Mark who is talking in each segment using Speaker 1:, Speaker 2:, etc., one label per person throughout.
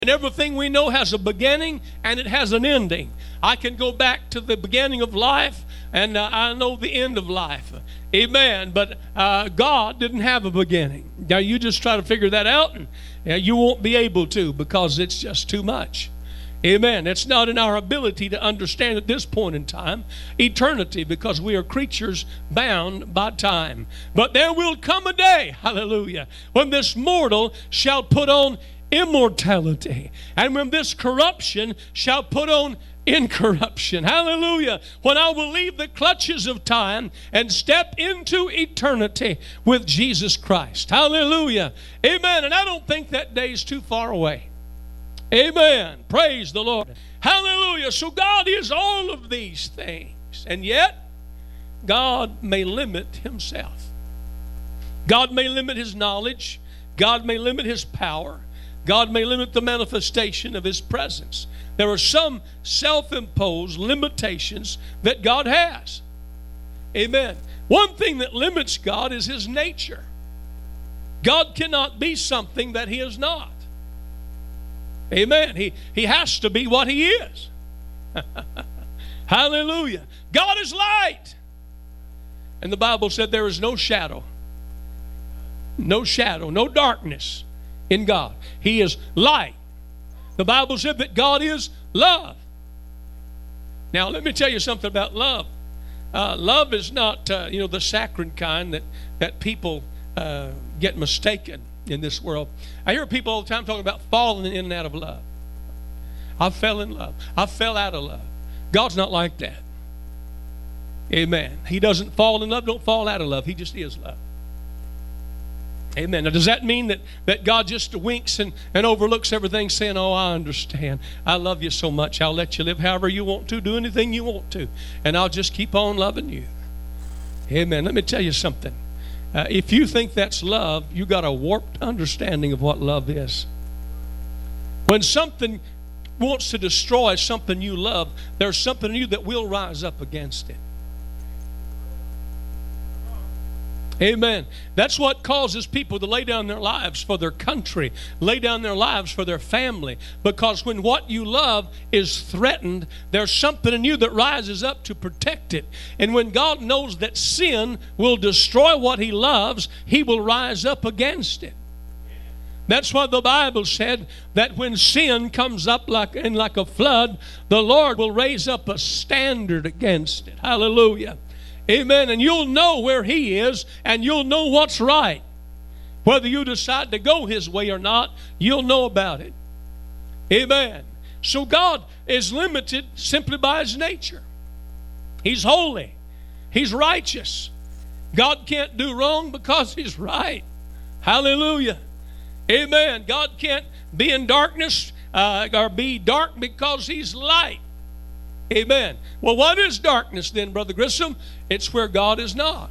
Speaker 1: And everything we know has a beginning and it has an ending. I can go back to the beginning of life and I know the end of life. Amen. But God didn't have a beginning. Now you just try to figure that out and you won't be able to, because it's just too much. Amen. It's not in our ability to understand at this point in time eternity, because we are creatures bound by time. But there will come a day, hallelujah, when this mortal shall put on immortality, and when this corruption shall put on incorruption. Hallelujah. When I will leave the clutches of time and step into eternity with Jesus Christ. Hallelujah. Amen. And I don't think that day is too far away. Amen. Praise the Lord. Hallelujah. So God is all of these things, and yet God may limit himself. God may limit his knowledge. God may limit his power. God may limit the manifestation of his presence. There are some self-imposed limitations that God has. Amen. One thing that limits God is his nature. God cannot be something that he is not. Amen. He has to be what he is. Hallelujah. God is light. And the Bible said there is no shadow, no darkness in God. He is light. The Bible said that God is love. Now, let me tell you something about love. Love is not, the saccharine kind that people get mistaken in this world. I hear people all the time talking about falling in and out of love. I fell in love. I fell out of love. God's not like that. Amen. He doesn't fall in love, don't fall out of love. He just is love. Amen. Now, does that mean that God just winks and overlooks everything, saying, oh, I understand. I love you so much. I'll let you live however you want to, do anything you want to, and I'll just keep on loving you. Amen. Let me tell you something. If you think that's love, you got a warped understanding of what love is. When something wants to destroy something you love, there's something in you that will rise up against it. Amen. That's what causes people to lay down their lives for their country, lay down their lives for their family. Because when what you love is threatened, there's something in you that rises up to protect it. And when God knows that sin will destroy what he loves, he will rise up against it. That's why the Bible said that when sin comes up like a flood, the Lord will raise up a standard against it. Hallelujah. Amen. And you'll know where he is, and you'll know what's right. Whether you decide to go his way or not, you'll know about it. Amen. So God is limited simply by his nature. He's holy. He's righteous. God can't do wrong because he's right. Hallelujah. Amen. God can't be in darkness or be dark because he's light. Amen. Well, what is darkness then, Brother Grissom? It's where God is not.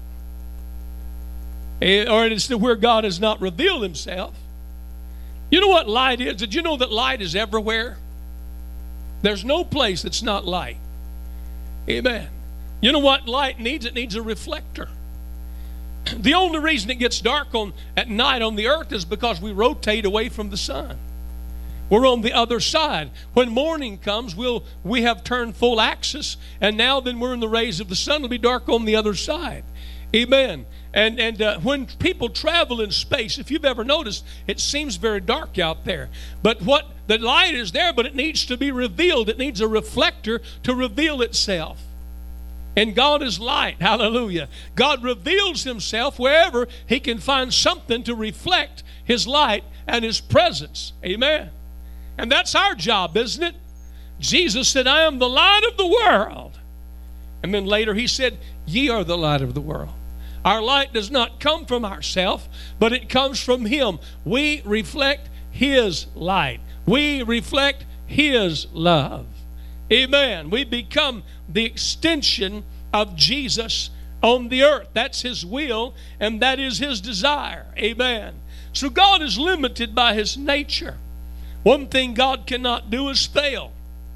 Speaker 1: Or it's where God has not revealed himself. You know what light is? Did you know that light is everywhere? There's no place that's not light. Amen. You know what light needs? It needs a reflector. The only reason it gets dark at night on the earth is because we rotate away from the sun. We're on the other side. When morning comes, we have turned full axis, and now then we're in the rays of the sun. It'll be dark on the other side. Amen. And when people travel in space, if you've ever noticed, it seems very dark out there. But the light is there, but it needs to be revealed. It needs a reflector to reveal itself. And God is light. Hallelujah. God reveals himself wherever he can find something to reflect his light and his presence. Amen. And that's our job, isn't it? Jesus said, I am the light of the world. And then later he said, ye are the light of the world. Our light does not come from ourselves, but it comes from him. We reflect his light. We reflect his love. Amen. We become the extension of Jesus on the earth. That's his will, and that is his desire. Amen. So God is limited by his nature. One thing God cannot do is fail.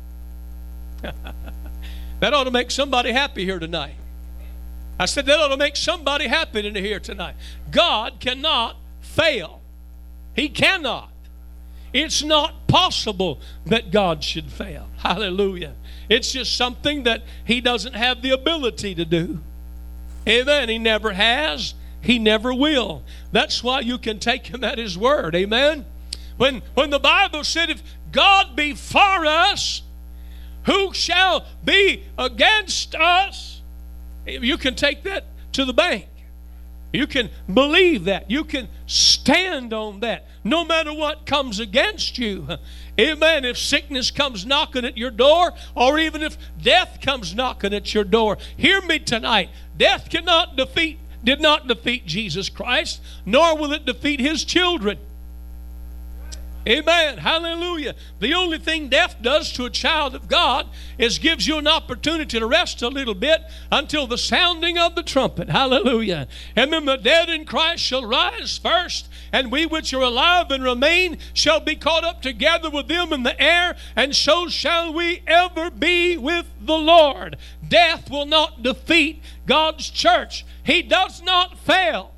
Speaker 1: That ought to make somebody happy here tonight. I said that ought to make somebody happy in here tonight. God cannot fail. He cannot. it's not possible that God should fail. Hallelujah. It's just something that He doesn't have the ability to do. Amen. He never has. He never will. That's why you can take Him at His word. Amen. When the Bible said, if God be for us, who shall be against us? You can take that to the bank. You can believe that. You can stand on that. No matter what comes against you. Amen. If sickness comes knocking at your door, or even if death comes knocking at your door, hear me tonight. Death did not defeat Jesus Christ, nor will it defeat His children. Amen. Hallelujah. The only thing death does to a child of God is gives you an opportunity to rest a little bit until the sounding of the trumpet. Hallelujah. And then the dead in Christ shall rise first, and we which are alive and remain shall be caught up together with them in the air, and so shall we ever be with the Lord. Death will not defeat God's church. He does not fail.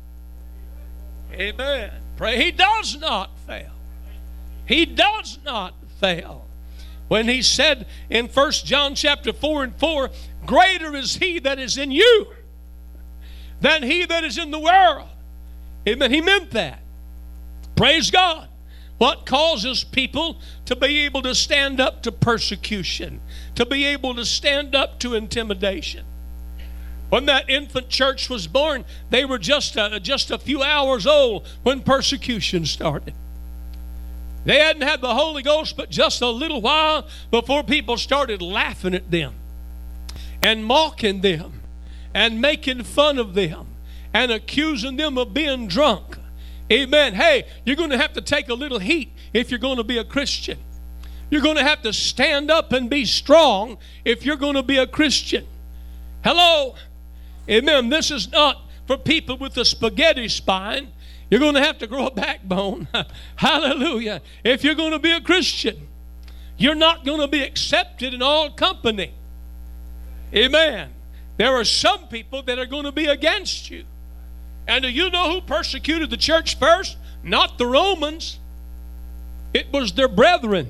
Speaker 1: Amen. Pray. He does not fail. He does not fail. When He said in 1 John chapter 4:4, greater is He that is in you than he that is in the world. Amen. He meant that. Praise God. What causes people to be able to stand up to persecution, to be able to stand up to intimidation? When that infant church was born, they were just a few hours old when persecution started. They hadn't had the Holy Ghost but just a little while before people started laughing at them and mocking them and making fun of them and accusing them of being drunk. Amen. Hey, you're going to have to take a little heat if you're going to be a Christian. You're going to have to stand up and be strong if you're going to be a Christian. Hello. Amen. This is not for people with a spaghetti spine. You're going to have to grow a backbone. Hallelujah. If you're going to be a Christian, you're not going to be accepted in all company. Amen. There are some people that are going to be against you. And do you know who persecuted the church first? Not the Romans. It was their brethren.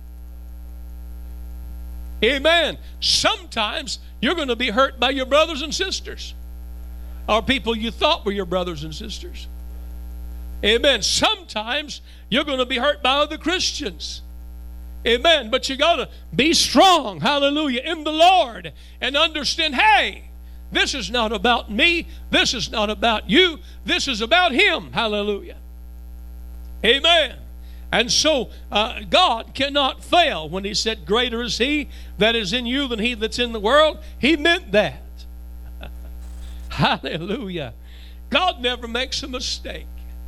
Speaker 1: Amen. Sometimes you're going to be hurt by your brothers and sisters, or people you thought were your brothers and sisters. Amen. Sometimes you're going to be hurt by other Christians. Amen. But you got to be strong, hallelujah, in the Lord, and understand, hey, this is not about me. This is not about you. This is about Him. Hallelujah. Amen. And so God cannot fail when He said, greater is He that is in you than he that's in the world. He meant that. Hallelujah. God never makes a mistake.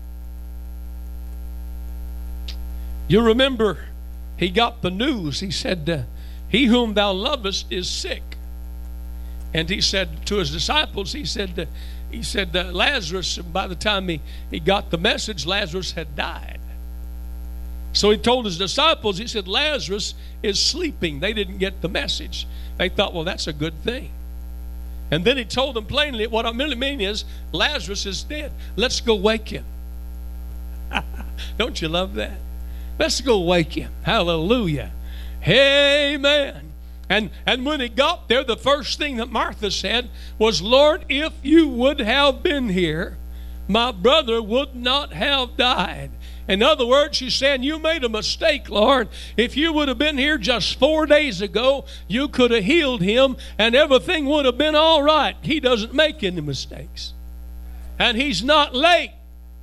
Speaker 1: You remember, He got the news. He said, he whom thou lovest is sick. And He said to His disciples, He said, Lazarus, by the time he got the message, Lazarus had died. So He told His disciples, He said, Lazarus is sleeping. They didn't get the message. They thought, well, that's a good thing. And then He told them plainly, what I really mean is, Lazarus is dead. Let's go wake him. Don't you love that? Let's go wake him. Hallelujah. Amen. And when He got there, the first thing that Martha said was, Lord, if you would have been here, my brother would not have died. In other words, she's saying, you made a mistake, Lord. If you would have been here just 4 days ago, you could have healed him and everything would have been all right. He doesn't make any mistakes. And He's not late.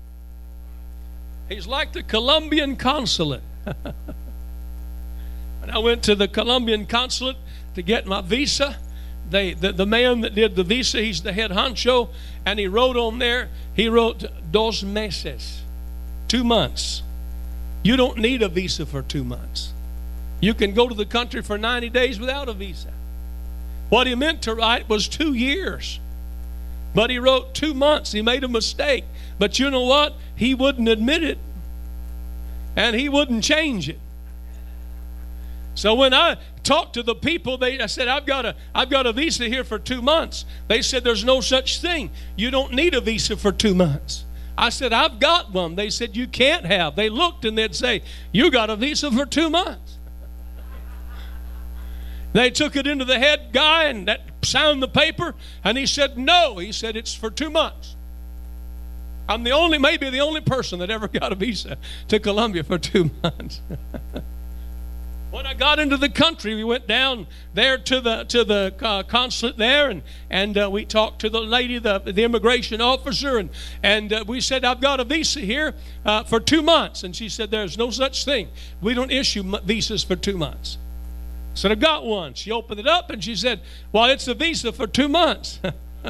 Speaker 1: He's like the Colombian consulate. When I went to the Colombian consulate to get my visa, the man that did the visa, he's the head honcho, and he wrote on there, he wrote 2 meses, 2 months. You don't need a visa for 2 months. You can go to the country for 90 days without a visa. What he meant to write was 2 years. But he wrote 2 months. He made a mistake. But you know what? He wouldn't admit it. And he wouldn't change it. So when I talked to the people, I said, I've got a visa here for 2 months. They said, there's no such thing. You don't need a visa for 2 months. I said, I've got one. They said, you can't have. They looked and they'd say, you got a visa for 2 months. They took it into the head guy and that signed the paper, and he said, no. He said, it's for 2 months. I'm maybe the only person that ever got a visa to Colombia for 2 months. When I got into the country, we went down there to the consulate there, and we talked to the lady, the immigration officer, and we said, I've got a visa here for 2 months. And she said, there's no such thing. We don't issue visas for 2 months. I said, I got one. She opened it up, and she said, well, it's a visa for 2 months.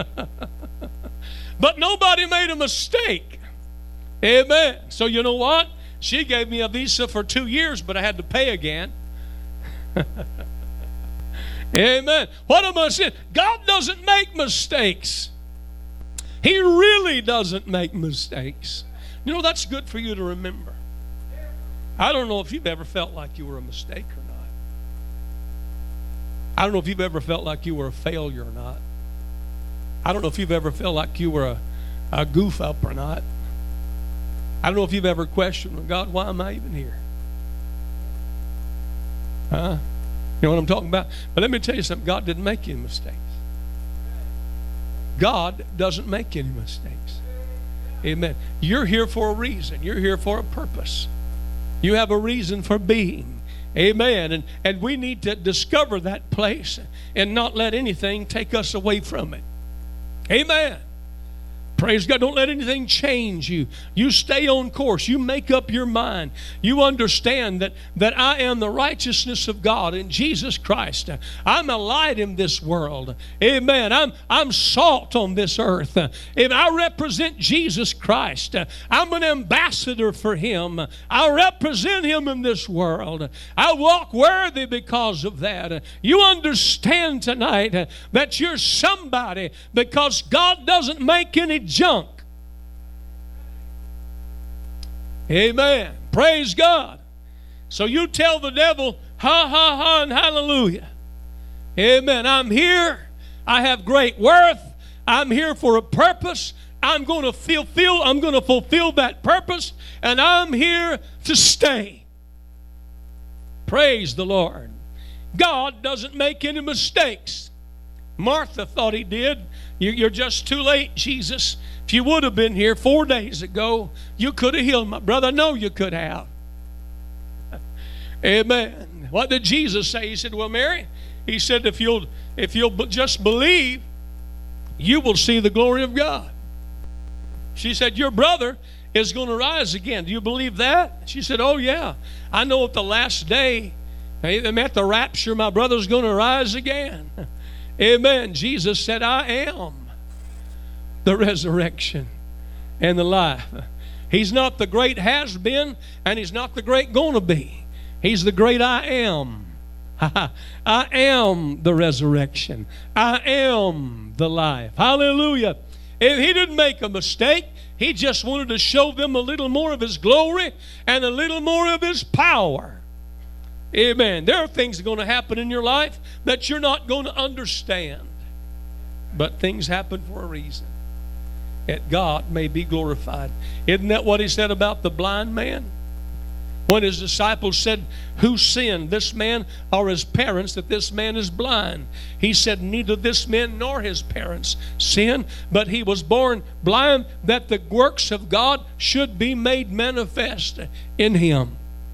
Speaker 1: But nobody made a mistake. Amen. So you know what? She gave me a visa for 2 years, but I had to pay again. Amen. What am I saying? God doesn't make mistakes. He really doesn't make mistakes. You know, that's good for you to remember. I don't know if you've ever felt like you were a mistake or not. I don't know if you've ever felt like you were a failure or not. I don't know if you've ever felt like you were a goof up or not. I don't know if you've ever questioned, well, God, why am I even here? Huh? You know what I'm talking about? But let me tell you something. God didn't make any mistakes. God doesn't make any mistakes. Amen. You're here for a reason. You're here for a purpose. You have a reason for being. Amen. And we need to discover that place and not let anything take us away from it. Amen. Praise God. Don't let anything change you. You stay on course. You make up your mind. You understand that I am the righteousness of God in Jesus Christ. I'm a light in this world. Amen. I'm salt on this earth. If I represent Jesus Christ, I'm an ambassador for Him. I represent Him in this world. I walk worthy because of that. You understand tonight that you're somebody because God doesn't make any junk. Amen. Praise God. So you tell the devil, ha, ha, ha, and hallelujah. Amen. I'm here. I have great worth. I'm here for a purpose. I'm going to fulfill that purpose, and I'm here to stay. Praise the Lord. God doesn't make any mistakes. Martha thought He did. You're just too late, Jesus. If you would have been here 4 days ago, you could have healed my brother. No, you could have. Amen. What did Jesus say? He said, well, Mary, He said, if you'll just believe, you will see the glory of God. She said, your brother is going to rise again. Do you believe that? She said, oh, yeah. I know at the last day, at the rapture, my brother's going to rise again. Amen. Jesus said, I am the resurrection and the life. He's not the great has been, and He's not the great going to be. He's the great I am. I am the resurrection. I am the life. Hallelujah. If He didn't make a mistake, He just wanted to show them a little more of His glory and a little more of His power. Amen. There are things that are going to happen in your life that you're not going to understand. But things happen for a reason. That God may be glorified. Isn't that what He said about the blind man? When His disciples said, who sinned, this man or his parents, that this man is blind? He said, neither this man nor his parents sinned, but he was born blind that the works of God should be made manifest in him.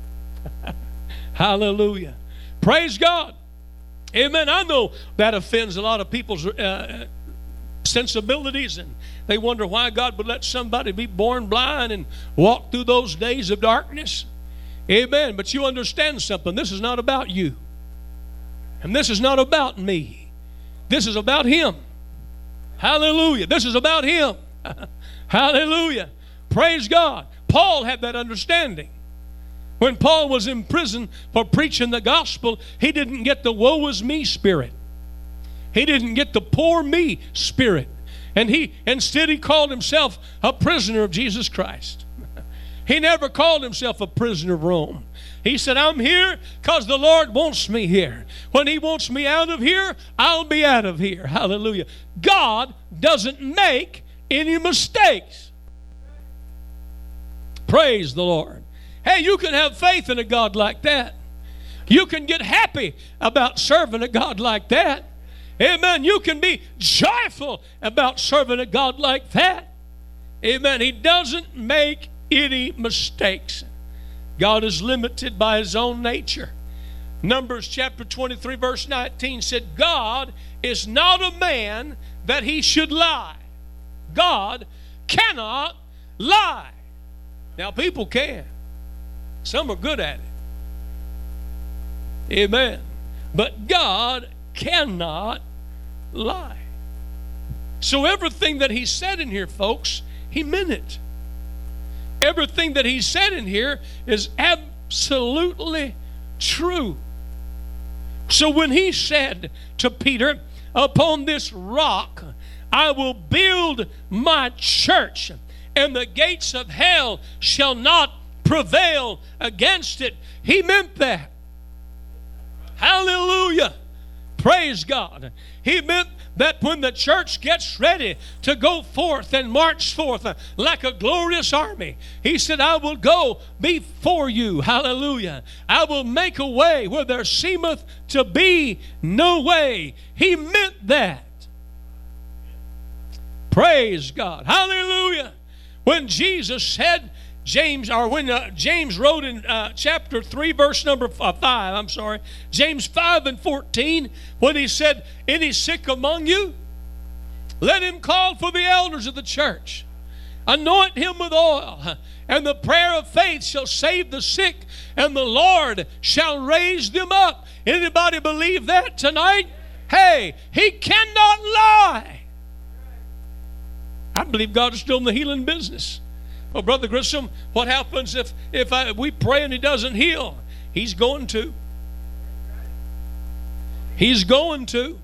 Speaker 1: Hallelujah. Praise God. Amen. I know that offends a lot of people's sensibilities, and they wonder why God would let somebody be born blind and walk through those days of darkness. Amen. But you understand something. This is not about you. And this is not about me. This is about Him. Hallelujah. This is about Him. Hallelujah. Praise God. Paul had that understanding. When Paul was in prison for preaching the gospel, he didn't get the woe is me spirit. He didn't get the poor me spirit. And instead he called himself a prisoner of Jesus Christ. He never called himself a prisoner of Rome. He said, I'm here because the Lord wants me here. When He wants me out of here, I'll be out of here. Hallelujah. God doesn't make any mistakes. Praise the Lord. Hey, you can have faith in a God like that. You can get happy about serving a God like that. Amen. You can be joyful about serving a God like that. Amen. He doesn't make any mistakes. God is limited by His own nature. Numbers chapter 23 verse 19 said, God is not a man that He should lie. God cannot lie. Now people can. Some are good at it. Amen. But God cannot lie. So everything that He said in here, folks, He meant it. Everything that He said in here is absolutely true. So when He said to Peter, upon this rock I will build my church, and the gates of hell shall not prevail against it, He meant that. Hallelujah. Praise God. He meant that when the church gets ready to go forth and march forth like a glorious army, He said, I will go before you. Hallelujah. I will make a way where there seemeth to be no way. He meant that. Praise God. Hallelujah. When Jesus said, James wrote in chapter 3, verse number 5, James 5 and 14, when he said, any sick among you, let him call for the elders of the church. Anoint him with oil, and the prayer of faith shall save the sick, and the Lord shall raise them up. Anybody believe that tonight? Hey, He cannot lie. I believe God is still in the healing business. Well, Brother Grissom, what happens if we pray and He doesn't heal? He's going to. He's going to.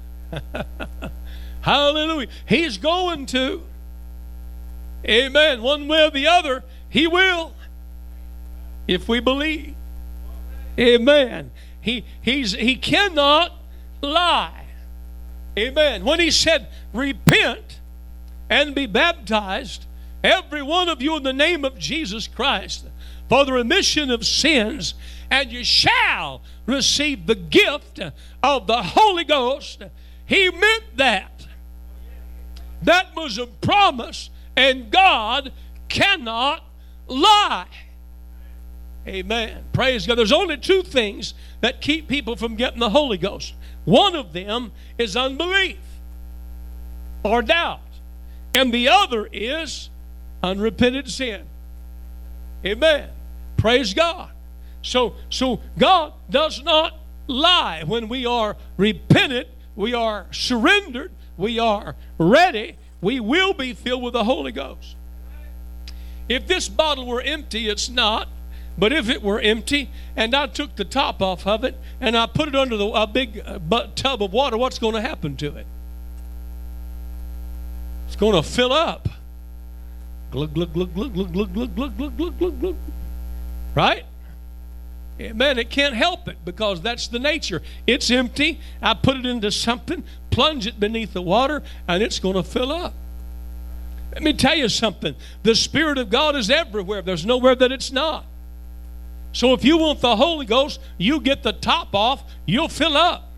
Speaker 1: Hallelujah. He's going to. Amen. One way or the other, He will. If we believe. Amen. He cannot lie. Amen. When He said, repent and be baptized, every one of you, in the name of Jesus Christ, for the remission of sins, and you shall receive the gift of the Holy Ghost. He meant that. That was a promise, and God cannot lie. Amen. Praise God. There's only two things that keep people from getting the Holy Ghost. One of them is unbelief or doubt, and the other is unrepented sin. Amen. Praise God. So God does not lie. When we are repentant, we are surrendered, we are ready, we will be filled with the Holy Ghost. If this bottle were empty, it's not. But if it were empty and I took the top off of it and I put it under a big tub of water, what's going to happen to it? It's going to fill up. Glug, glug, glug, glug, glug, glug, glug, glug, glug, glug, glug, glug. Right? Amen. It can't help it because that's the nature. It's empty. I put it into something, plunge it beneath the water, and it's going to fill up. Let me tell you something. The Spirit of God is everywhere. There's nowhere that it's not. So if you want the Holy Ghost, you get the top off, you'll fill up.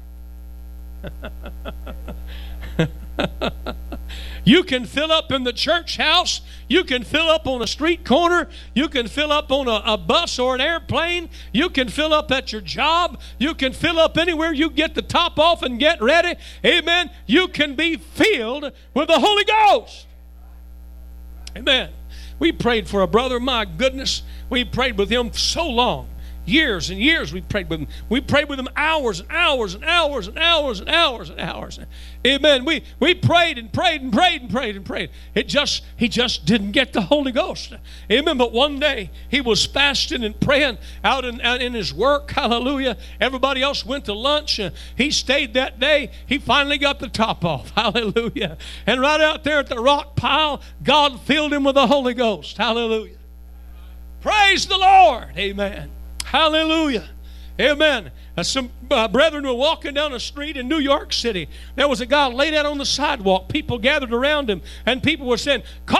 Speaker 1: You can fill up in the church house. You can fill up on a street corner. You can fill up on a bus or an airplane. You can fill up at your job. You can fill up anywhere. You get the top off and get ready. Amen. You can be filled with the Holy Ghost. Amen. We prayed for a brother. My goodness. We prayed with him so long. Years and years we prayed with him. We prayed with him hours and hours and hours and hours and hours and hours. Amen. We prayed and prayed and prayed and prayed and prayed. He just didn't get the Holy Ghost. Amen. But one day he was fasting and praying out in his work. Hallelujah. Everybody else went to lunch. He stayed that day. He finally got the top off. Hallelujah. And right out there at the rock pile, God filled him with the Holy Ghost. Hallelujah. Praise the Lord. Amen. Hallelujah. Amen. Some brethren were walking down a street in New York City. There was a guy laid out on the sidewalk. People gathered around him, and people were saying, call an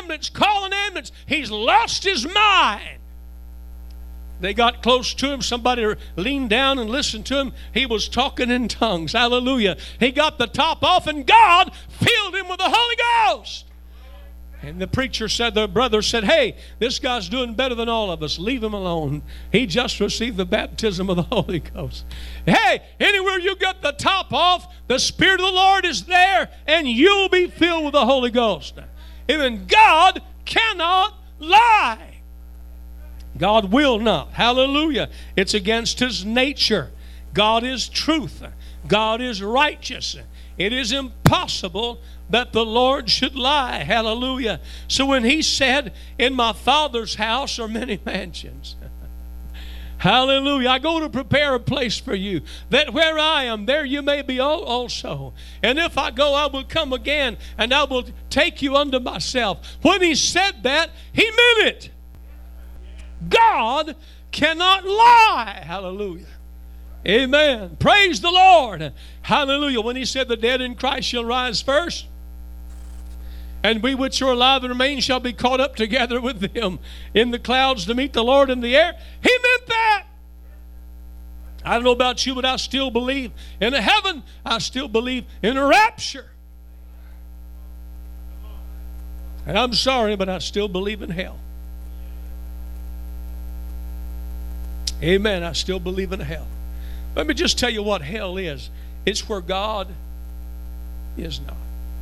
Speaker 1: ambulance, call an ambulance. He's lost his mind. They got close to him. Somebody leaned down and listened to him. He was talking in tongues. Hallelujah. He got the top off, and God filled him with the Holy Ghost. And the preacher said, the brother said, hey, this guy's doing better than all of us. Leave him alone. He just received the baptism of the Holy Ghost. Hey, anywhere you get the top off, the Spirit of the Lord is there, and you'll be filled with the Holy Ghost. Even God cannot lie. God will not. Hallelujah. It's against His nature. God is truth. God is righteous. It is impossible that the Lord should lie. Hallelujah. So when He said, in my Father's house are many mansions. Hallelujah. I go to prepare a place for you, that where I am, there you may be also. And if I go, I will come again, and I will take you unto myself. When He said that, He meant it. God cannot lie. Hallelujah. Amen. Praise the Lord. Hallelujah. When He said the dead in Christ shall rise first, and we which are alive and remain shall be caught up together with them in the clouds to meet the Lord in the air, He meant that. I don't know about you, but I still believe in a heaven. I still believe in a rapture. And I'm sorry, but I still believe in hell. Amen. I still believe in hell. Let me just tell you what hell is. It's where God is not.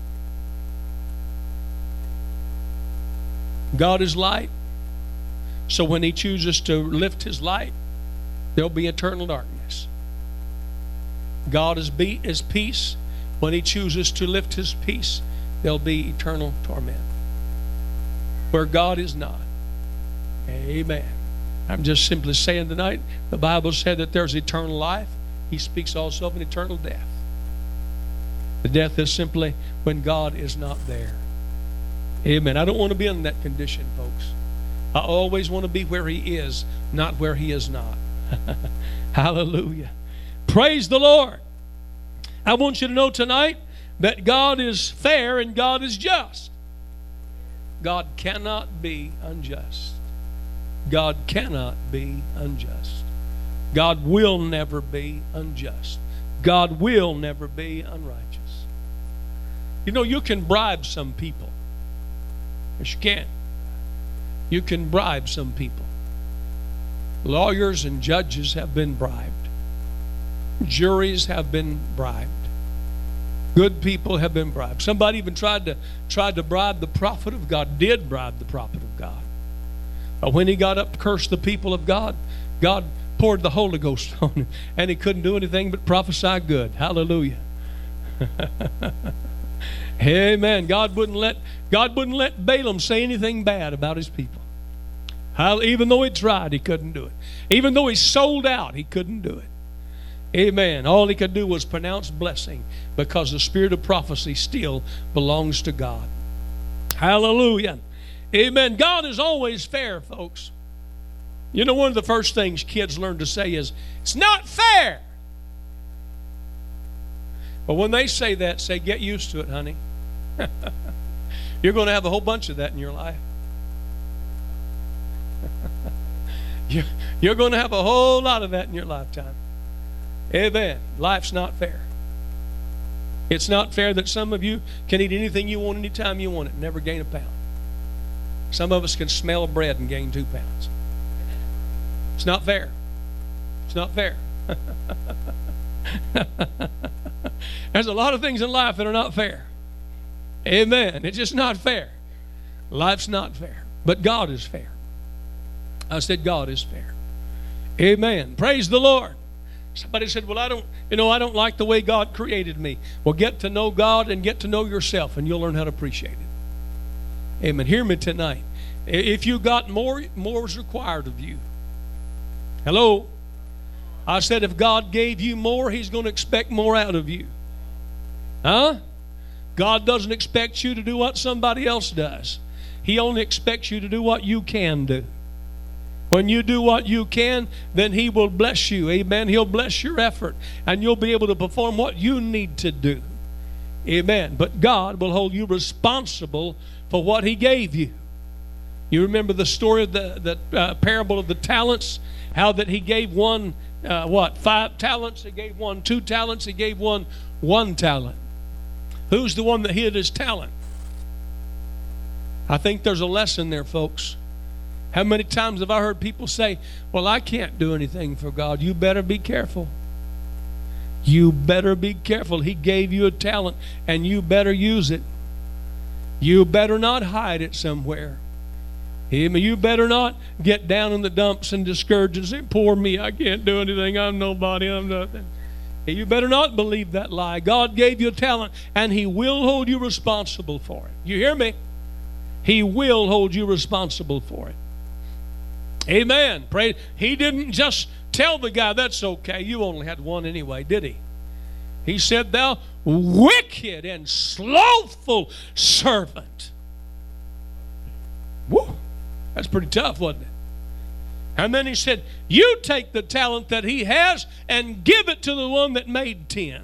Speaker 1: God is light. So when He chooses to lift His light, there'll be eternal darkness. God is peace. When He chooses to lift His peace, there'll be eternal torment. Where God is not. Amen. I'm just simply saying tonight, the Bible said that there's eternal life. He speaks also of an eternal death. The death is simply when God is not there. Amen. I don't want to be in that condition, folks. I always want to be where He is, not where He is not. Hallelujah. Praise the Lord. I want you to know tonight that God is fair and God is just. God cannot be unjust. God cannot be unjust. God will never be unjust. God will never be unrighteous. You know, you can bribe some people. Yes, you can. You can bribe some people. Lawyers and judges have been bribed. Juries have been bribed. Good people have been bribed. Somebody even tried to bribe the prophet of God, did bribe the prophet of God. But when he got up to curse the people of God, God poured the Holy Ghost on him, and he couldn't do anything but prophesy good. Hallelujah. Amen. God wouldn't let Balaam say anything bad about his people. Even though he tried, he couldn't do it. Even though he sold out, he couldn't do it. Amen. All he could do was pronounce blessing, because the spirit of prophecy still belongs to God. Hallelujah. Amen. God is always fair, folks. You know, one of the first things kids learn to say is, "It's not fair." But when they say that, say, "Get used to it, honey." You're going to have a whole bunch of that in your life. You're going to have a whole lot of that in your lifetime. Amen. Life's not fair. It's not fair that some of you can eat anything you want anytime you want it and never gain a pound. Some of us can smell bread and gain 2 pounds. It's not fair. It's not fair. There's a lot of things in life that are not fair. Amen. It's just not fair. Life's not fair. But God is fair. I said God is fair. Amen. Praise the Lord. Somebody said, "Well, I don't like the way God created me." Well, get to know God and get to know yourself, and you'll learn how to appreciate it. Amen. Hear me tonight. If you got more is required of you. Hello? I said if God gave you more, He's going to expect more out of you. Huh? God doesn't expect you to do what somebody else does. He only expects you to do what you can do. When you do what you can, then He will bless you. Amen. He'll bless your effort, and you'll be able to perform what you need to do. Amen. But God will hold you responsible for what he gave you. You remember the story of the parable of the talents, how that he gave one, 5 talents, he gave one 2 talents, he gave one 1 talent. Who's the one that hid his talent? I think there's a lesson there, folks. How many times have I heard people say, well, I can't do anything for God. You better be careful. You better be careful. He gave you a talent, and you better use it. You better not hide it somewhere. You better not get down in the dumps and discouraged and say, poor me, I can't do anything. I'm nobody. I'm nothing. You better not believe that lie. God gave you a talent, and he will hold you responsible for it. You hear me? He will hold you responsible for it. Amen. Pray. He didn't just tell the guy, that's okay. You only had 1 anyway, did he? He said, thou wicked and slothful servant. Woo. That's pretty tough, wasn't it? And then he said, you take the talent that he has and give it to the one that made 10.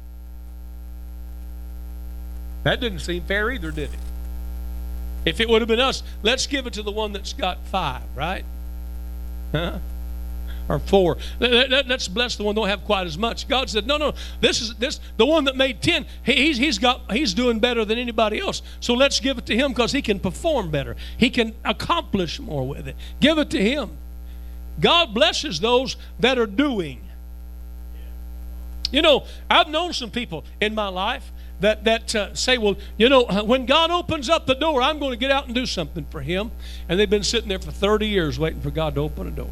Speaker 1: That didn't seem fair either, did it? If it would have been us, let's give it to the one that's got 5, right? Huh? Or 4. Let's bless the one that don't have quite as much. God said, no, this the one that made 10. He's doing better than anybody else. So let's give it to him because he can perform better. He can accomplish more with it. Give it to him. God blesses those that are doing. You know, I've known some people in my life that say, well, you know, when God opens up the door, I'm going to get out and do something for him. And they've been sitting there for 30 years waiting for God to open a door.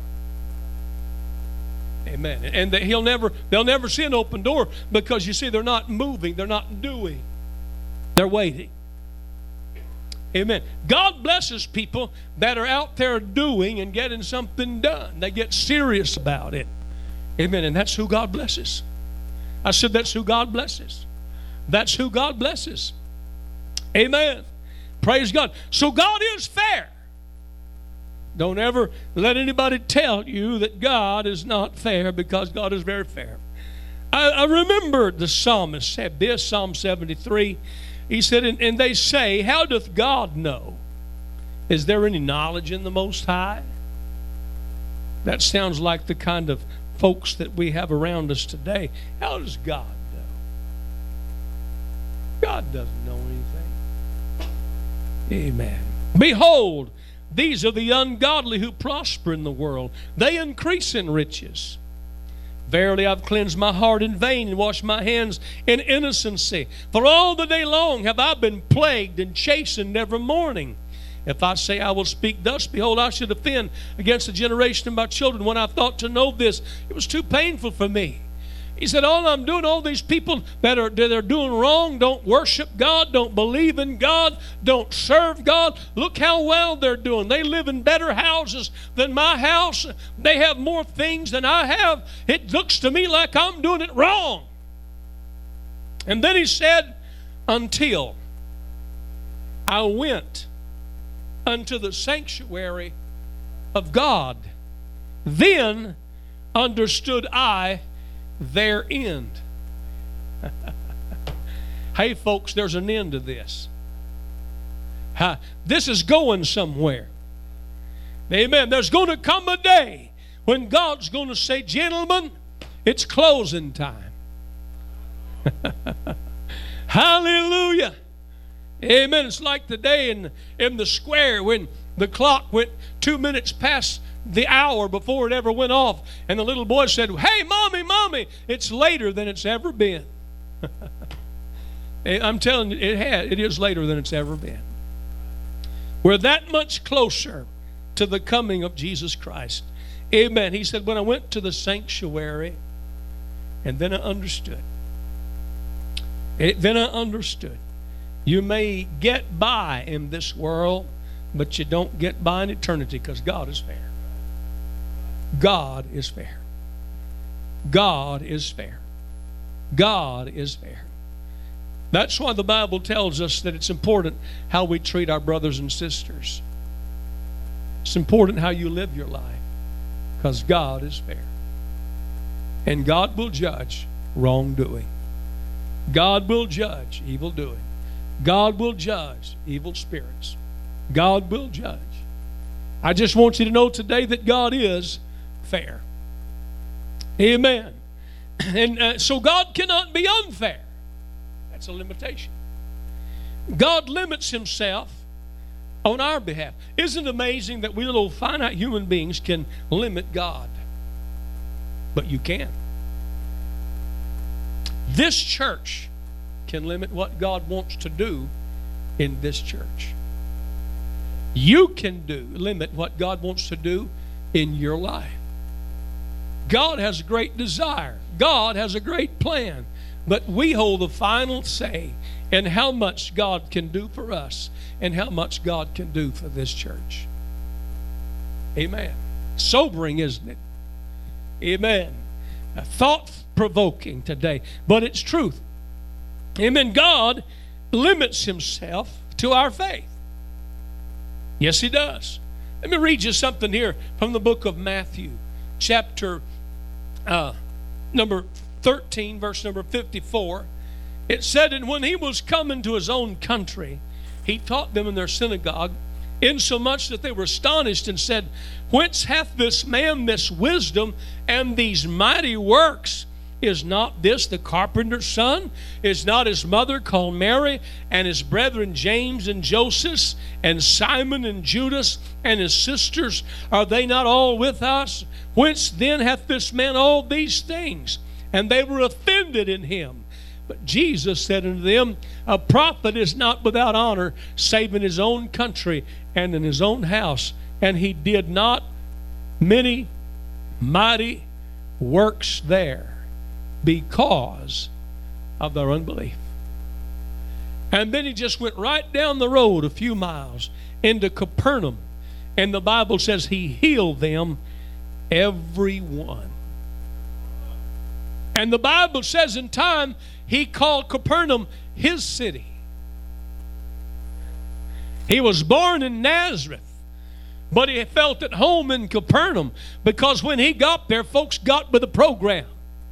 Speaker 1: Amen. And they'll never see an open door because, you see, they're not moving. They're not doing. They're waiting. Amen. God blesses people that are out there doing and getting something done. They get serious about it. Amen. And that's who God blesses. I said that's who God blesses. That's who God blesses. Amen. Praise God. So God is fair. Don't ever let anybody tell you that God is not fair, because God is very fair. I remember the psalmist said this, Psalm 73. He said, and they say, how doth God know? Is there any knowledge in the Most High? That sounds like the kind of folks that we have around us today. How does God know? God doesn't know anything. Amen. Behold, these are the ungodly who prosper in the world. They increase in riches. Verily, I've cleansed my heart in vain and washed my hands in innocency. For all the day long have I been plagued and chastened every morning. If I say I will speak thus, behold, I should offend against the generation of my children. When I thought to know this, it was too painful for me. He said, all I'm doing, all these people that are doing wrong, don't worship God, don't believe in God, don't serve God. Look how well they're doing. They live in better houses than my house. They have more things than I have. It looks to me like I'm doing it wrong. And then he said, until I went unto the sanctuary of God, then understood I their end. Hey, folks, there's an end to this. This is going somewhere. Amen. There's going to come a day when God's going to say, gentlemen, it's closing time. Hallelujah. Amen. It's like the day in the square when the clock went 2 minutes past the hour before it ever went off, and the little boy said, hey, mommy, it's later than it's ever been. I'm telling you, it is later than it's ever been. We're that much closer to the coming of Jesus Christ. Amen. He said, when I went to the sanctuary, and then I understood. You may get by in this world, but you don't get by in eternity, because God is fair. God is fair. God is fair. God is fair. That's why the Bible tells us that it's important how we treat our brothers and sisters. It's important how you live your life, because God is fair. And God will judge wrongdoing. God will judge evil doing. God will judge evil spirits. God will judge. I just want you to know today that God is fair. Amen. And so God cannot be unfair. That's a limitation. God limits himself on our behalf. Isn't it amazing that we little finite human beings can limit God? But you can. This church can limit what God wants to do in this church. You can limit what God wants to do in your life. God has a great desire. God has a great plan. But we hold the final say in how much God can do for us and how much God can do for this church. Amen. Sobering, isn't it? Amen. Thought-provoking today, but it's truth. Amen. God limits himself to our faith. Yes, he does. Let me read you something here from the book of Matthew, chapter number 13, verse number 54. It said, and when he was come into his own country, he taught them in their synagogue, insomuch that they were astonished and said, whence hath this man this wisdom and these mighty works? Is not this the carpenter's son? Is not his mother called Mary, and his brethren James and Joseph, and Simon and Judas, and his sisters? Are they not all with us? Whence then hath this man all these things? And they were offended in him. But Jesus said unto them, a prophet is not without honor, save in his own country and in his own house. And he did not many mighty works there, because of their unbelief. And then he just went right down the road a few miles into Capernaum. And the Bible says he healed them, every one. And the Bible says in time, he called Capernaum his city. He was born in Nazareth, but he felt at home in Capernaum, because when he got there, folks got with the program.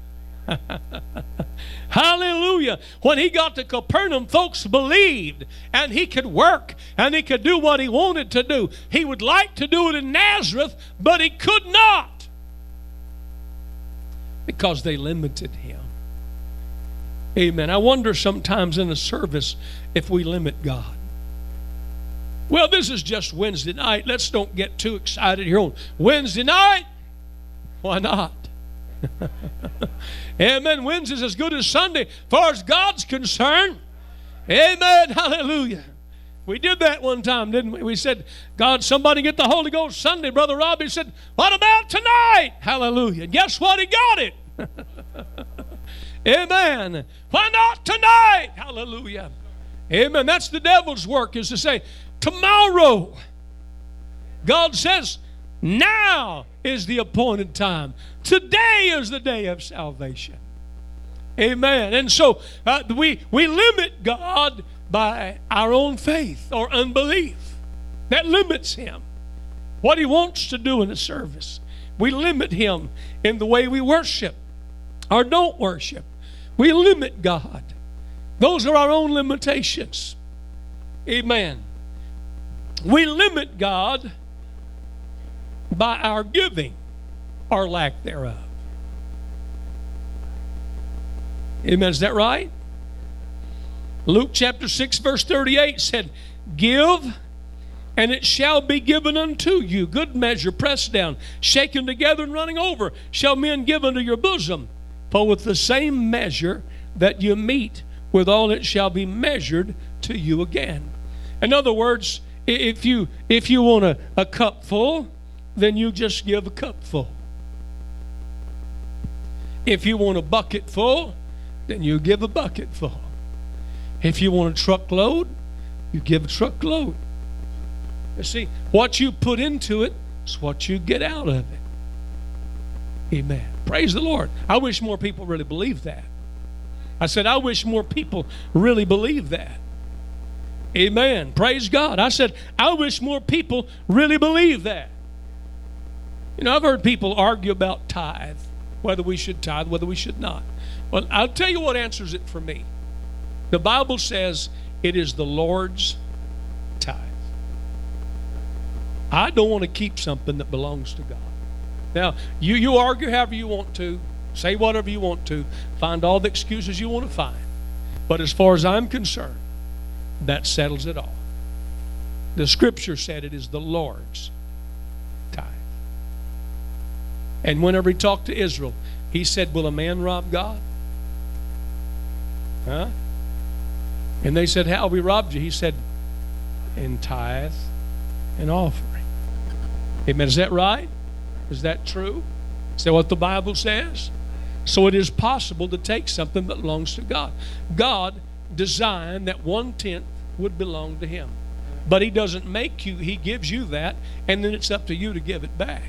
Speaker 1: Hallelujah. When he got to Capernaum, folks believed, and he could work, and he could do what he wanted to do. He would like to do it in Nazareth, but he could not, because they limited him. Amen. I wonder sometimes in a service if we limit God. Well, this is just Wednesday night. Let's don't get too excited here on Wednesday night. Why not? Amen. Wednesday's as good as Sunday, as far as God's concerned. Amen. Hallelujah. We did that one time, didn't we? We said, God, somebody get the Holy Ghost Sunday. Brother Robbie said, what about tonight? Hallelujah. And guess what? He got it. Amen. Why not tonight? Hallelujah. Amen. That's the devil's work, is to say, tomorrow. God says, now is the appointed time. Today is the day of salvation. Amen. And so we limit God by our own faith or unbelief. That limits him. What he wants to do in a service. We limit him in the way we worship or don't worship. We limit God. Those are our own limitations. Amen. We limit God by our giving or lack thereof. Amen. Is that right? Luke chapter 6 verse 38 said, give, and it shall be given unto you. Good measure, pressed down, shaken together, and running over, shall men give unto your bosom. For with the same measure that you meet, withal it shall be measured to you again. In other words, if you want a cup full, then you just give a cup full. If you want a bucket full, then you give a bucket full. If you want a truckload, you give a truckload. You see, what you put into it is what you get out of it. Amen. Praise the Lord. I wish more people really believe that. I said, I wish more people really believe that. Amen. Praise God. I said, I wish more people really believe that. You know, I've heard people argue about tithe, whether we should whether we should not. Well, I'll tell you what answers it for me. The Bible says, It is the Lord's tithe. I don't want to keep something that belongs to God. Now, you argue however you want to, say whatever you want to, find all the excuses you want to find. But as far as I'm concerned, that settles it all. The Scripture said it is the Lord's tithe. And whenever he talked to Israel, he said, will a man rob God? Huh? And they said, how have we robbed you? He said, in tithe and offering. Amen. Is that right? Is that true? Is that what the Bible says? So it is possible to take something that belongs to God. God designed that 1/10 would belong to him. But he doesn't make you, he gives you that, and then it's up to you to give it back.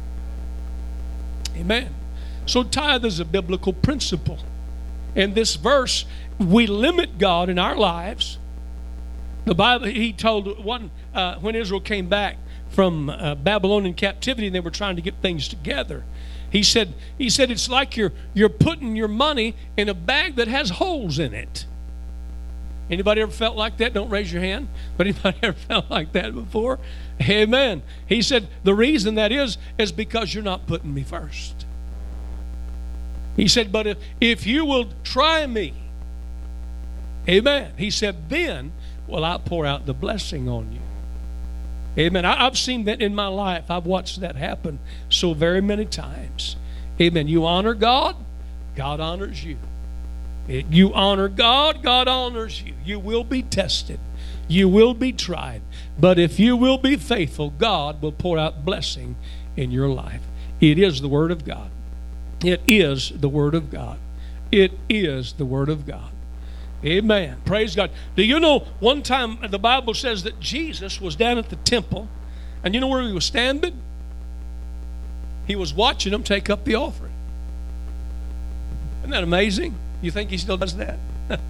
Speaker 1: Amen. So tithe is a biblical principle. In this verse, we limit God in our lives. The Bible, he told one, when Israel came back from Babylonian captivity and they were trying to get things together, he said it's like you're putting your money in a bag that has holes in it. Anybody ever felt like that? Don't raise your hand. But anybody ever felt like that before? Amen. He said the reason that is because you're not putting me first. He said, but if you will try me, amen. He said, then will I pour out the blessing on you. Amen. I've seen that in my life. I've watched that happen so very many times. Amen. You honor God, God honors you. You honor God, God honors you. You will be tested. You will be tried. But if you will be faithful, God will pour out blessing in your life. It is the Word of God. It is the Word of God. It is the Word of God. Amen. Praise God. Do you know one time the Bible says that Jesus was down at the temple, and you know where he was standing? He was watching them take up the offering. Isn't that amazing? You think he still does that?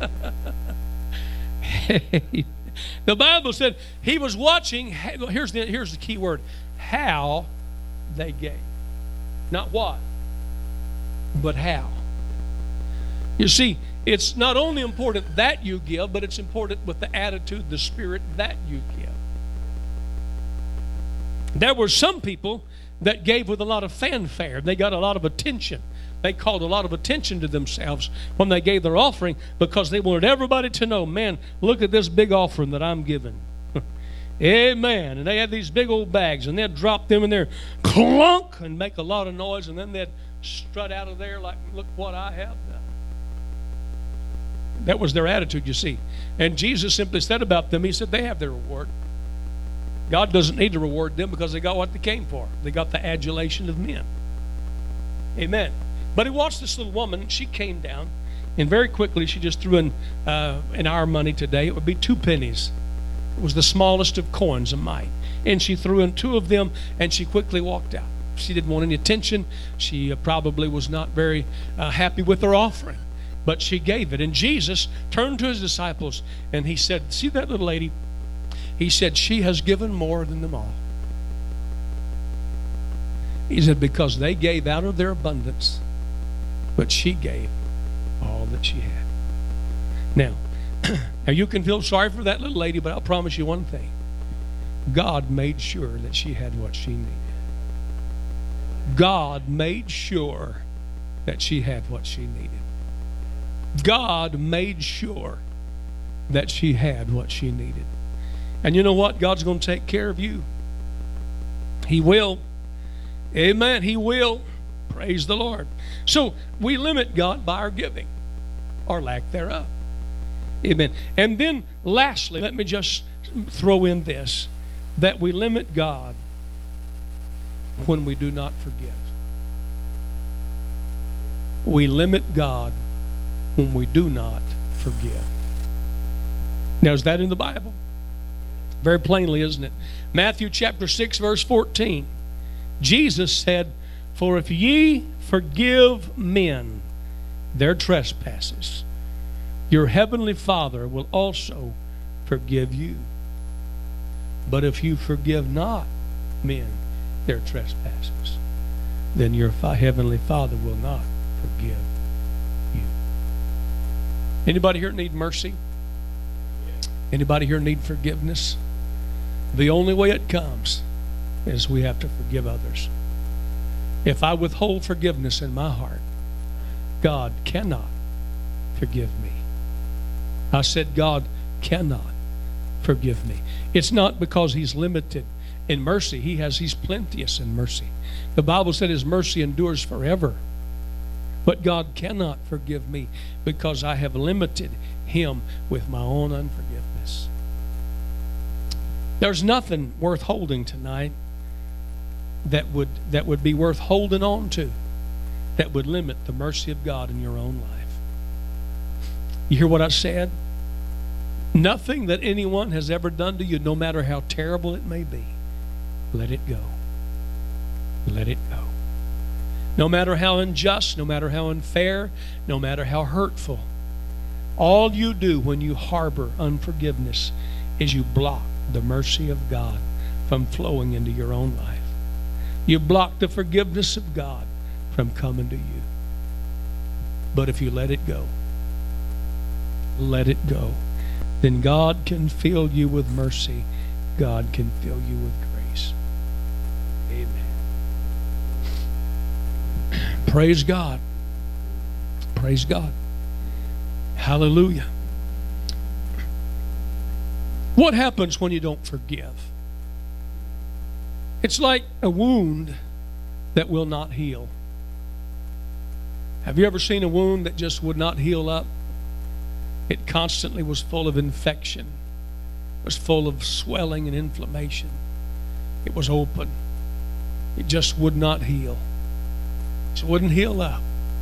Speaker 1: The Bible said he was watching, here's the key word, how they gave. Not what, but how. You see, it's not only important that you give, but it's important with the attitude, the spirit that you give. There were some people that gave with a lot of fanfare. They got a lot of attention. They called a lot of attention to themselves when they gave their offering because they wanted everybody to know, man, look at this big offering that I'm giving. Amen. And they had these big old bags, and they'd drop them in there, clunk, and make a lot of noise, and then they'd strut out of there like, look what I have done. That was their attitude, you see. And Jesus simply said about them, he said, they have their reward. God doesn't need to reward them because they got what they came for. They got the adulation of men. Amen. But he watched this little woman. She came down, and very quickly she just threw in our money today, it would be 2 pennies. It was the smallest of coins, a mite. And she threw in 2 of them, and she quickly walked out. She didn't want any attention. She probably was not very happy with her offering. But she gave it. And Jesus turned to his disciples, and he said, see that little lady? He said, she has given more than them all. He said, because they gave out of their abundance, but she gave all that she had. Now you can feel sorry for that little lady, but I'll promise you one thing. God made sure that she had what she needed. God made sure that she had what she needed. God made sure that she had what she needed. And you know what? God's going to take care of you. He will. Amen. He will. Praise the Lord. So we limit God by our giving or lack thereof. Amen. And then lastly, let me just throw in this, that we limit God when we do not forgive. We limit God when we do not forgive. Now, is that in the Bible? Very plainly, isn't it? Matthew chapter 6, verse 14. Jesus said, for if ye forgive men their trespasses, your heavenly Father will also forgive you. But if you forgive not men their trespasses, then your heavenly Father will not forgive you. Anybody here need mercy? Anybody here need forgiveness? The only way it comes is we have to forgive others. If I withhold forgiveness in my heart, God cannot forgive me. I said God cannot forgive me. It's not because He's limited in mercy. He's plenteous in mercy. The Bible said His mercy endures forever. But God cannot forgive me because I have limited Him with my own unforgiveness. There's nothing worth holding tonight that would be worth holding on to, that would limit the mercy of God in your own life. You hear what I said? Nothing that anyone has ever done to you, no matter how terrible it may be, let it go. Let it go. No matter how unjust, no matter how unfair, no matter how hurtful, all you do when you harbor unforgiveness is you block the mercy of God from flowing into your own life. You block the forgiveness of God from coming to you. But if you let it go, then God can fill you with mercy. God can fill you with grace. Amen. Praise God. Praise God. Hallelujah. What happens when you don't forgive? It's like a wound that will not heal. Have you ever seen a wound that just would not heal up? It constantly was full of infection. It was full of swelling and inflammation. It was open. It just would not heal. It wouldn't heal up.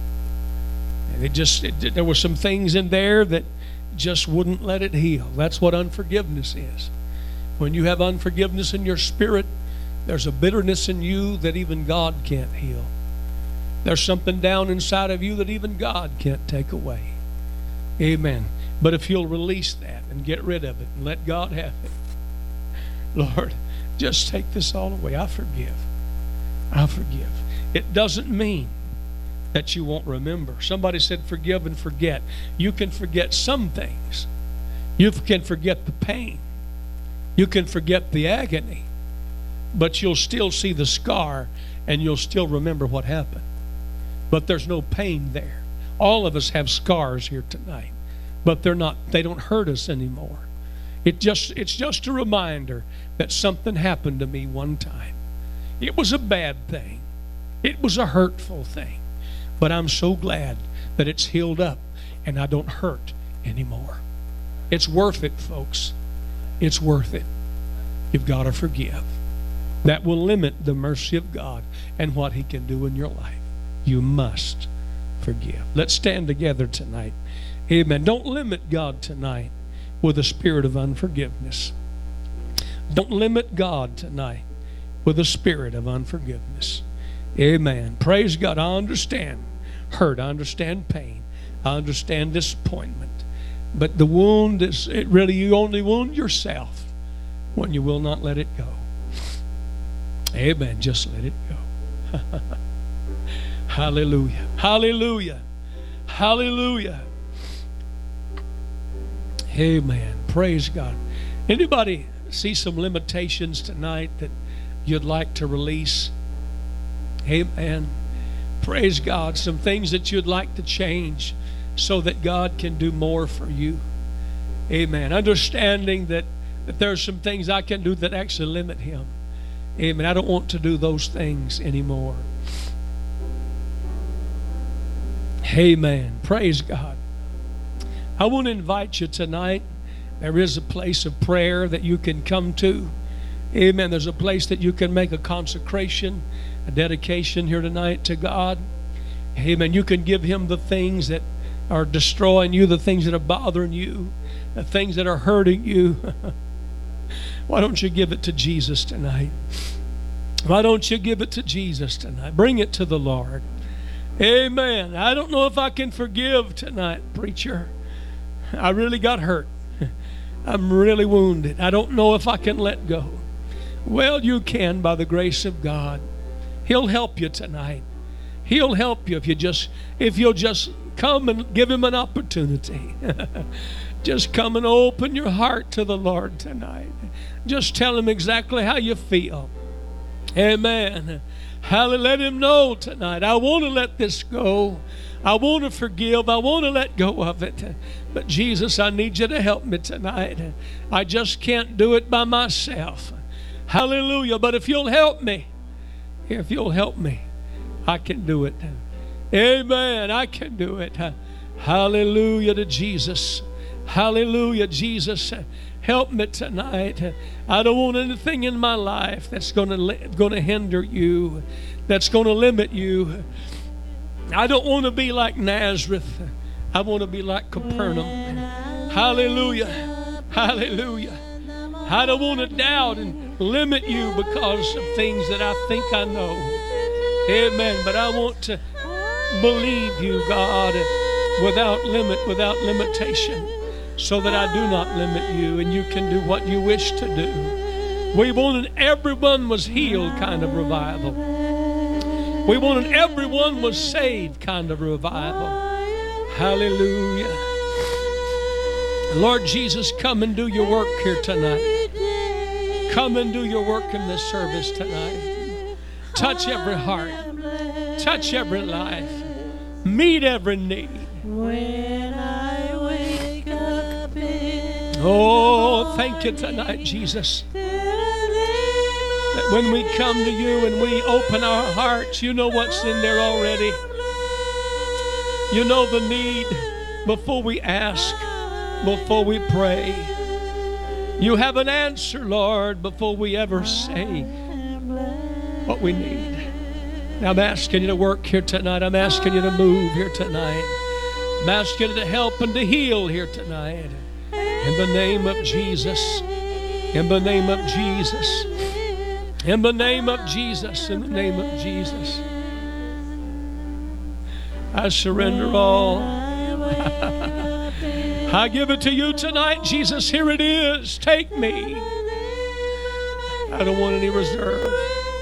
Speaker 1: And there were some things in there that just wouldn't let it heal. That's what unforgiveness is. When you have unforgiveness in your spirit, there's a bitterness in you that even God can't heal. There's something down inside of you that even God can't take away. Amen. But if you'll release that and get rid of it and let God have it, Lord, just take this all away. I forgive. I forgive. It doesn't mean that you won't remember. Somebody said forgive and forget. You can forget some things. You can forget the pain. You can forget the agony. But you'll still see the scar and you'll still remember what happened. But there's no pain there. All of us have scars here tonight, but they don't hurt us anymore. It's just a reminder that something happened to me one time. It was a bad thing. It was a hurtful thing. But I'm so glad that it's healed up and I don't hurt anymore. It's worth it, folks. It's worth it. You've got to forgive. That will limit the mercy of God and what He can do in your life. You must forgive. Let's stand together tonight. Amen. Don't limit God tonight with a spirit of unforgiveness. Don't limit God tonight with a spirit of unforgiveness. Amen. Praise God. I understand hurt. I understand pain. I understand disappointment. But the wound is, you only wound yourself when you will not let it go. Amen. Just let it go. Hallelujah. Hallelujah. Hallelujah. Amen. Praise God. Anybody see some limitations tonight that you'd like to release? Amen. Praise God. Some things that you'd like to change so that God can do more for you. Amen. Understanding that there's some things I can do that actually limit Him. Amen. I don't want to do those things anymore. Amen. Praise God. I want to invite you tonight. There is a place of prayer that you can come to. Amen. There's a place that you can make a consecration, a dedication here tonight to God. Amen. You can give Him the things that are destroying you, the things that are bothering you, the things that are hurting you. Why don't you give it to Jesus tonight? Why don't you give it to Jesus tonight? Bring it to the Lord. Amen. I don't know if I can forgive tonight, preacher. I really got hurt. I'm really wounded. I don't know if I can let go. Well, you can by the grace of God. He'll help you tonight. He'll help you if you'll just come and give Him an opportunity. Just come and open your heart to the Lord tonight. Just tell Him exactly how you feel. Amen. Hallelujah. Let Him know tonight, I want to let this go. I want to forgive. I want to let go of it. But Jesus, I need you to help me tonight. I just can't do it by myself. Hallelujah. But if you'll help me, I can do it. Amen. I can do it. Hallelujah to Jesus. Hallelujah, Jesus. Help me tonight. I don't want anything in my life that's going to hinder you, that's going to limit you. I don't want to be like Nazareth. I want to be like Capernaum. Hallelujah. Hallelujah. I don't want to doubt and limit you because of things that I think I know. Amen. But I want to believe you, God, without limit, without limitation, so that I do not limit you and you can do what you wish to do. We wanted everyone was healed kind of revival. We wanted everyone was saved kind of revival. Hallelujah. Lord Jesus, come and do your work here tonight. Come and do your work in this service tonight. Touch every heart. Touch every life. Meet every need.
Speaker 2: When I wake up
Speaker 1: Oh, thank you tonight, Jesus. That when we come to you and we open our hearts, you know what's in there already. You know the need before we ask, before we pray. You have an answer, Lord, before we ever say what we need. Now I'm asking you to work here tonight. I'm asking you to move here tonight. I'm asking you to help and to heal here tonight. In the name of Jesus. In the name of Jesus. In the name of Jesus. In the name of Jesus. I surrender all. I give it to you tonight, Jesus. Here it is. Take me. I don't want any reserve.